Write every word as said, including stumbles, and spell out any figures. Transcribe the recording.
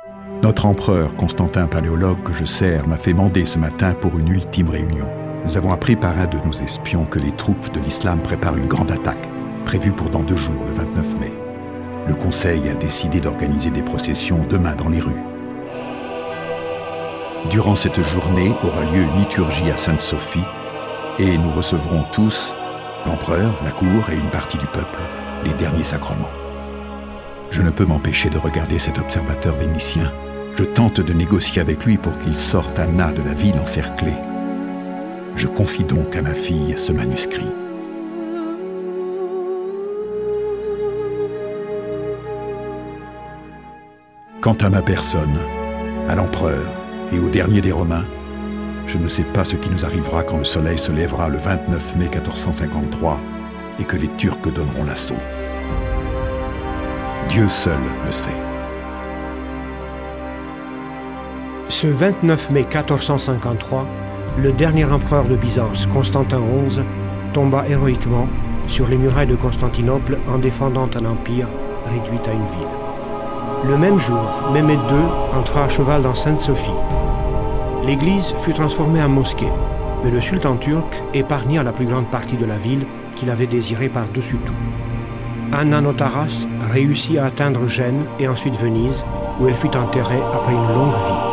Notre empereur, Constantin Paléologue, que je sers, m'a fait mander ce matin pour une ultime réunion. Nous avons appris par un de nos espions que les troupes de l'islam préparent une grande attaque, prévue pour dans deux jours, le vingt-neuf mai. Le Conseil a décidé d'organiser des processions demain dans les rues. Durant cette journée aura lieu une liturgie à Sainte-Sophie et nous recevrons tous, l'empereur, la cour et une partie du peuple, les derniers sacrements. Je ne peux m'empêcher de regarder cet observateur vénitien. Je tente de négocier avec lui pour qu'il sorte Anna de la ville encerclée. Je confie donc à ma fille ce manuscrit. Quant à ma personne, à l'empereur et au dernier des Romains, je ne sais pas ce qui nous arrivera quand le soleil se lèvera le vingt-neuf mai quatorze cent cinquante-trois et que les Turcs donneront l'assaut. Dieu seul le sait. Ce vingt-neuf mai quatorze cent cinquante-trois, le dernier empereur de Byzance, Constantin onze, tomba héroïquement sur les murailles de Constantinople en défendant un empire réduit à une ville. Le même jour, Mehmed deux entra à cheval dans Sainte-Sophie. L'église fut transformée en mosquée, mais le sultan turc épargna la plus grande partie de la ville qu'il avait désirée par-dessus tout. Anna Notaras réussit à atteindre Gênes et ensuite Venise, où elle fut enterrée après une longue vie.